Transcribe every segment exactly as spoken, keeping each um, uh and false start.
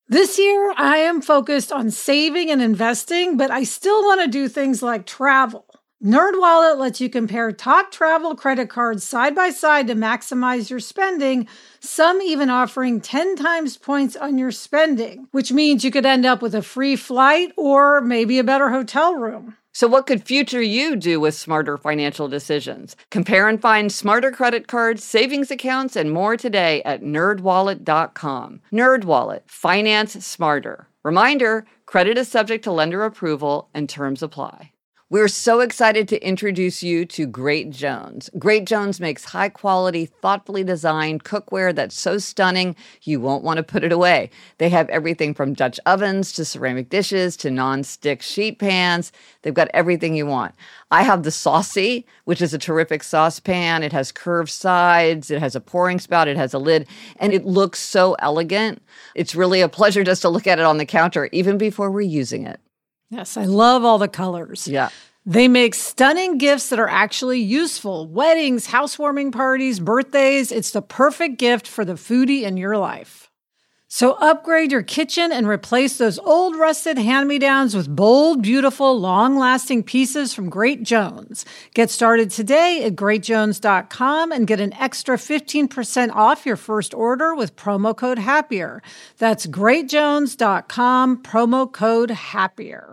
This year, I am focused on saving and investing, but I still want to do things like travel. NerdWallet lets you compare top travel credit cards side by side to maximize your spending, some even offering ten times points on your spending, which means you could end up with a free flight or maybe a better hotel room. So what could future you do with smarter financial decisions? Compare and find smarter credit cards, savings accounts, and more today at nerd wallet dot com. NerdWallet. Finance smarter. Reminder, credit is subject to lender approval and terms apply. We're so excited to introduce you to Great Jones. Great Jones makes high-quality, thoughtfully designed cookware that's so stunning you won't want to put it away. They have everything from Dutch ovens to ceramic dishes to non-stick sheet pans. They've got everything you want. I have the Saucy, which is a terrific saucepan. It has curved sides, it has a pouring spout, it has a lid, and it looks so elegant. It's really a pleasure just to look at it on the counter, even before we're using it. Yes, I love all the colors. Yeah. They make stunning gifts that are actually useful. Weddings, housewarming parties, birthdays. It's the perfect gift for the foodie in your life. So upgrade your kitchen and replace those old rusted hand-me-downs with bold, beautiful, long-lasting pieces from Great Jones. Get started today at great jones dot com and get an extra fifteen percent off your first order with promo code HAPPIER. That's great jones dot com, promo code HAPPIER.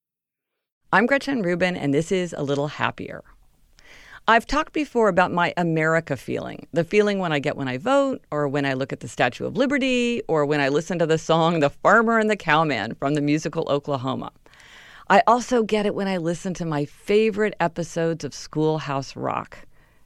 I'm Gretchen Rubin, and this is A Little Happier. I've talked before about my America feeling, the feeling when I get when I vote, or when I look at the Statue of Liberty, or when I listen to the song The Farmer and the Cowman from the musical Oklahoma. I also get it when I listen to my favorite episodes of Schoolhouse Rock.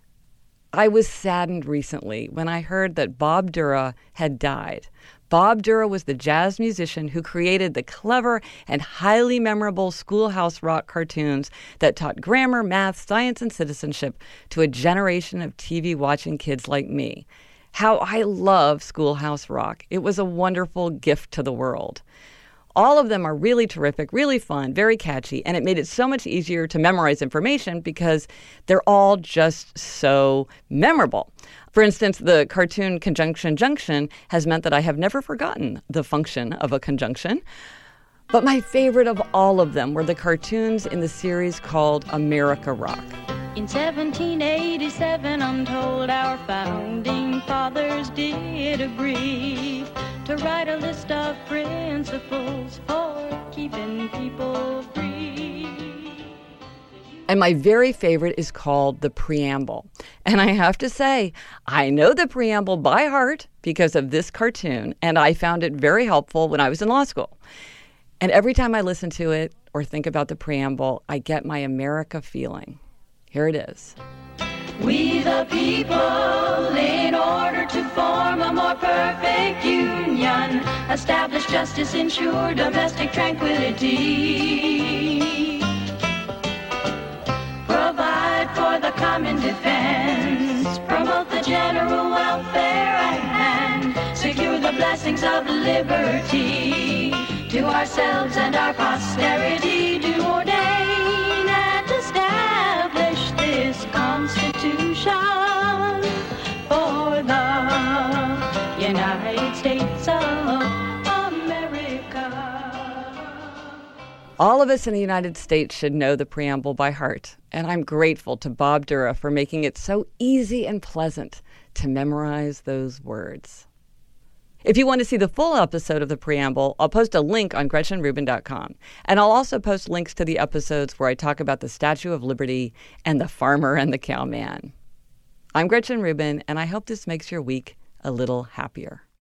I was saddened recently when I heard that Bob Dura had died. Bob Dura was the jazz musician who created the clever and highly memorable Schoolhouse Rock cartoons that taught grammar, math, science, and citizenship to a generation of T V-watching kids like me. How I love Schoolhouse Rock. It was a wonderful gift to the world. All of them are really terrific, really fun, very catchy, and it made it so much easier to memorize information because they're all just so memorable. For instance, the cartoon Conjunction Junction has meant that I have never forgotten the function of a conjunction. But my favorite of all of them were the cartoons in the series called America Rock. In seventeen eighty-seven, I'm told our founding fathers did agree to write a list of principles for keeping people free. And my very favorite is called the Preamble. And I have to say, I know the Preamble by heart because of this cartoon, and I found it very helpful when I was in law school. And every time I listen to it or think about the Preamble, I get my America feeling. Here it is. We the people, in order to form a more perfect union, establish justice, ensure domestic tranquility, provide for the common defense, promote the general welfare and secure the blessings of liberty, to ourselves and our posterity do ordain and establish this Constitution for the United States of America. All of us in the United States should know the Preamble by heart, and I'm grateful to Bob Dura for making it so easy and pleasant to memorize those words. If you want to see the full episode of the Preamble, I'll post a link on gretchen rubin dot com. And I'll also post links to the episodes where I talk about the Statue of Liberty and the Farmer and the Cowman. I'm Gretchen Rubin, and I hope this makes your week a little happier.